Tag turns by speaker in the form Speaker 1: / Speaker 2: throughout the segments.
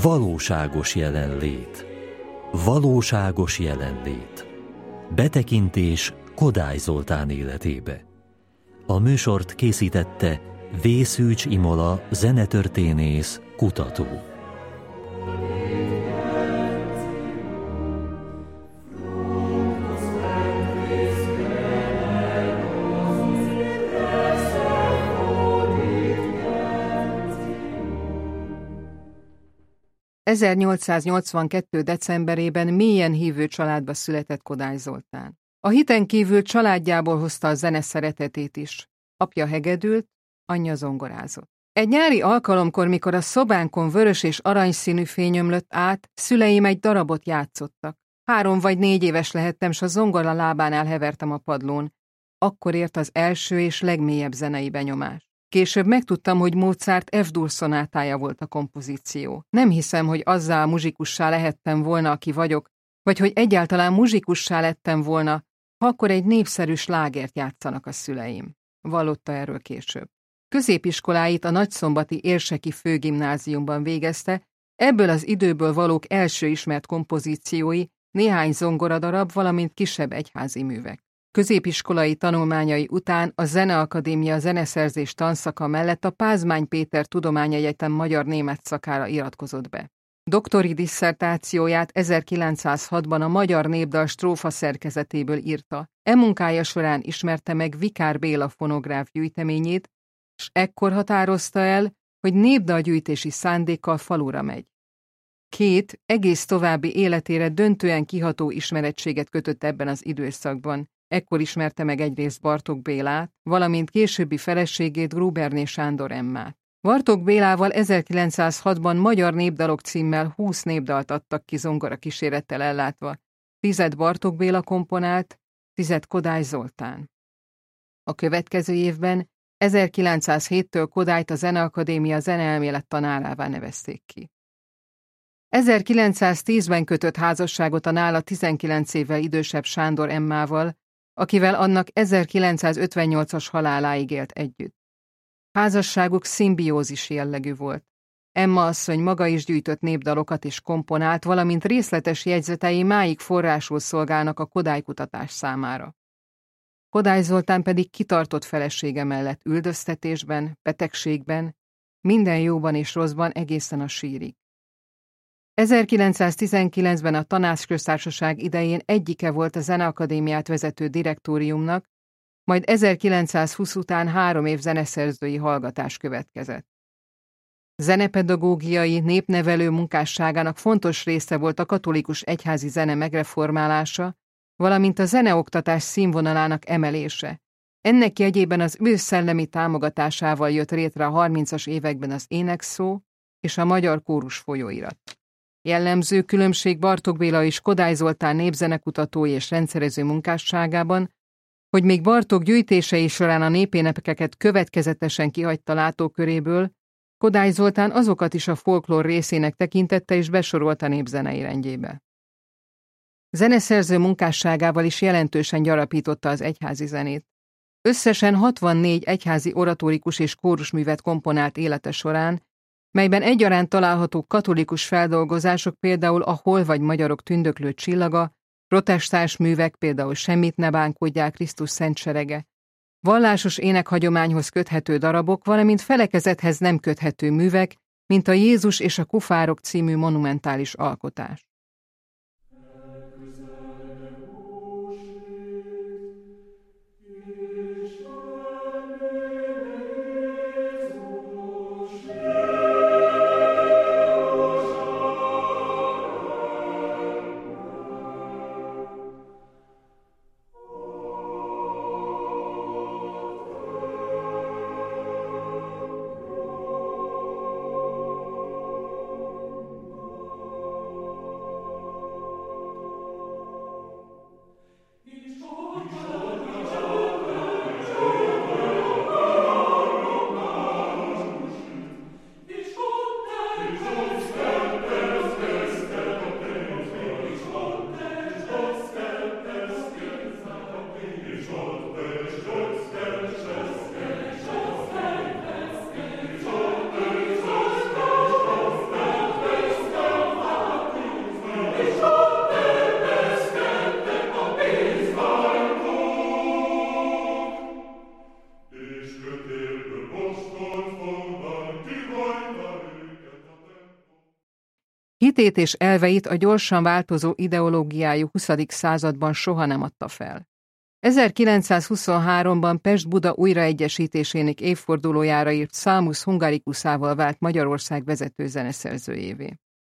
Speaker 1: Valóságos jelenlét. Valóságos jelenlét. Betekintés Kodály Zoltán életébe. A műsort készítette V. Szűcs Imola, zenetörténész, kutató.
Speaker 2: ...1882. decemberében mélyen hívő családba született Kodály Zoltán. A hiten kívül családjából hozta a zene szeretetét is. Apja hegedült, anyja zongorázott. Egy nyári alkalomkor, mikor a szobánkon vörös és aranyszínű fény ömlött át, szüleim egy darabot játszottak. 3 vagy 4 éves lehettem, s a zongora lábánál hevertem a padlón. Akkor ért az első és legmélyebb zenei benyomás. Később megtudtam, hogy Mozart F-dur szonátája volt a kompozíció. Nem hiszem, hogy azzal muzsikussá lehettem volna, aki vagyok, vagy hogy egyáltalán muzsikussá lettem volna, ha akkor egy népszerű slágert játszanak a szüleim. Vallotta erről később. Középiskoláit a nagyszombati érseki főgimnáziumban végezte, ebből az időből valók első ismert kompozíciói, néhány zongoradarab, valamint kisebb egyházi művek. Középiskolai tanulmányai után a Zeneakadémia zeneszerzés tanszaka mellett a Pázmány Péter Tudományegyetem magyar-német szakára iratkozott be. Doktori disszertációját 1906-ban a Magyar Népdal strófa szerkezetéből írta. E munkája során ismerte meg Vikár Béla fonográf gyűjteményét, s ekkor határozta el, hogy népdalgyűjtési szándékkal falura megy. 2 egész további életére döntően kiható ismerettséget kötött ebben az időszakban. Ekkor ismerte meg egyrészt Bartók Bélát, valamint későbbi feleségét, Gruberné Sándor Emmát. Bartók Bélával 1906-ban Magyar Népdalok címmel 20 népdalt adtak ki zongora kísérettel ellátva. 10 Bartók Béla komponált, 10 Kodály Zoltán. A következő évben, 1907-től Kodályt a Zeneakadémia zeneelmélet tanárává nevezték ki. 1910-ben kötött házasságot a nála 19 évvel idősebb Sándor Emmával, akivel annak 1958-as haláláig élt együtt. Házasságuk szimbiózis jellegű volt. Emma asszony maga is gyűjtött népdalokat és komponált, valamint részletes jegyzetei máig forrásul szolgálnak a Kodály kutatás számára. Kodály Zoltán pedig kitartott felesége mellett üldöztetésben, betegségben, minden jóban és rosszban egészen a sírig. 1919-ben a Tanácsköztársaság idején egyike volt a Zeneakadémiát vezető direktóriumnak, majd 1920 után 3 év zeneszerzői hallgatás következett. Zenepedagógiai, népnevelő munkásságának fontos része volt a katolikus egyházi zene megreformálása, valamint a zeneoktatás színvonalának emelése. Ennek jegyében az ő szellemi támogatásával jött létre a 30-as években az Énekszó és a Magyar Kórus folyóirat. Jellemző különbség Bartók Béla és Kodály Zoltán népzenekutatói és rendszerező munkásságában, hogy még Bartók gyűjtései során a népénekeket következetesen kihagyta látóköréből, Kodály Zoltán azokat is a folklór részének tekintette és besorolta népzenei rendjébe. Zeneszerző munkásságával is jelentősen gyarapította az egyházi zenét. Összesen 64 egyházi oratórikus és kórusművet komponált élete során, melyben egyaránt található katolikus feldolgozások, például a Hol vagy magyarok tündöklő csillaga, protestáns művek, például Semmit ne bánkódjál, Krisztus szent serege, vallásos énekhagyományhoz köthető darabok, valamint felekezethez nem köthető művek, mint a Jézus és a kufárok című monumentális alkotás. Hitét és elveit a gyorsan változó ideológiájú 20. században soha nem adta fel. 1923-ban Pest-Buda újraegyesítésének évfordulójára írt Salmus Hungaricusával vált Magyarország vezető zeneszerzőjévé.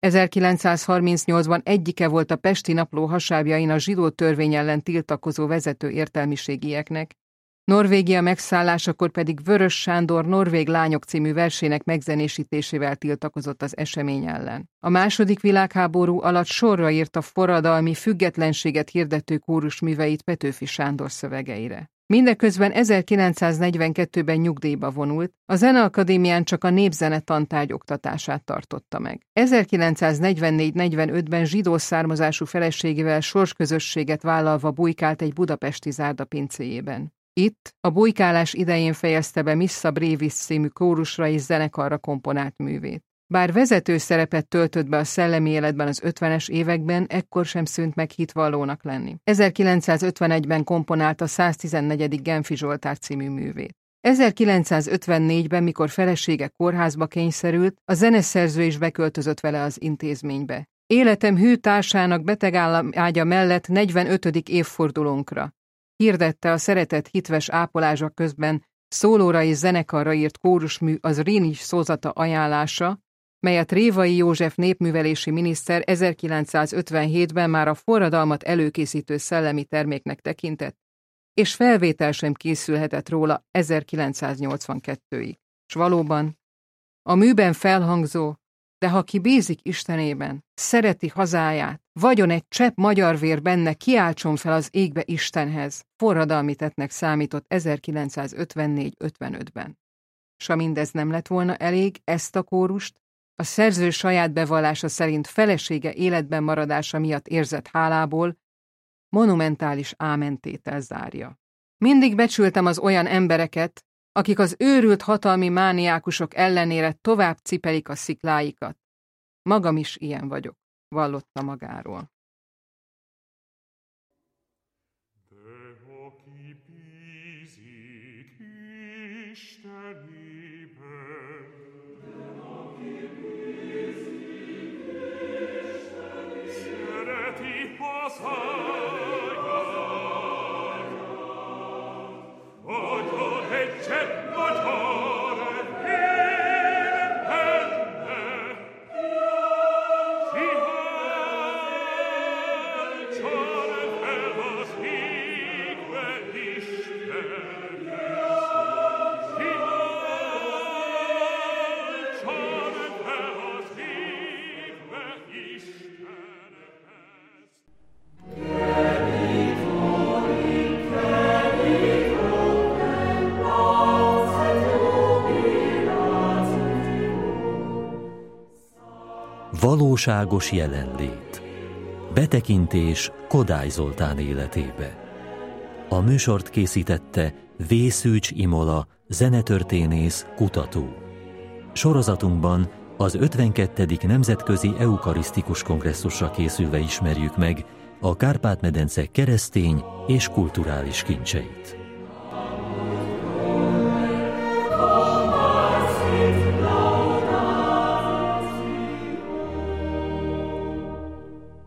Speaker 2: 1938-ban egyike volt a Pesti Napló hasábjain a zsidó törvény ellen tiltakozó vezető értelmiségieknek, Norvégia megszállásakor pedig Vörös Sándor Norvég lányok című versének megzenésítésével tiltakozott az esemény ellen. A II. Világháború alatt sorra írta forradalmi, függetlenséget hirdető kórusműveit Petőfi Sándor szövegeire. Mindeközben 1942-ben nyugdíjba vonult, a Zeneakadémián csak a népzene tantárgy oktatását tartotta meg. 1944-45-ben zsidó származású feleségével sorsközösséget vállalva bujkált egy budapesti zárdapincéjében. Itt a bujkálás idején fejezte be Missa Brevis című kórusra és zenekarra komponált művét. Bár vezető szerepet töltött be a szellemi életben az 50-es években, ekkor sem szűnt meg hitvallónak lenni. 1951-ben komponálta a 114. Genfi Zsoltár című művét. 1954-ben, mikor felesége kórházba kényszerült, a zeneszerző is beköltözött vele az intézménybe. Életem hű társának betegágya mellett 45. évfordulónkra hirdette a szeretet hitves ápolása közben szólóra és zenekarra írt kórusmű az Rénics szózata ajánlása, melyet Révai József népművelési miniszter 1957-ben már a forradalmat előkészítő szellemi terméknek tekintett, és felvétel sem készülhetett róla 1982-ig. S valóban, a műben felhangzó, de ha ki bízik Istenében, szereti hazáját, vagyon egy csepp magyar vér benne, kiáltson fel az égbe Istenhez, forradalmi tettnek számított 1954-55-ben. S ha mindez nem lett volna elég, ezt a kórust a szerző saját bevallása szerint felesége életben maradása miatt érzett hálából monumentális ámentétel zárja. Mindig becsültem az olyan embereket, akik az őrült hatalmi mániákusok ellenére tovább cipelik a szikláikat. Magam is ilyen vagyok, vallotta magáról.
Speaker 1: Valóságos jelenlét. Betekintés Kodály Zoltán életébe. A műsort készítette V. Szűcs Imola, zenetörténész, kutató. Sorozatunkban az 52. Nemzetközi Eukarisztikus Kongresszusra készülve ismerjük meg a Kárpát-medence keresztény és kulturális kincseit.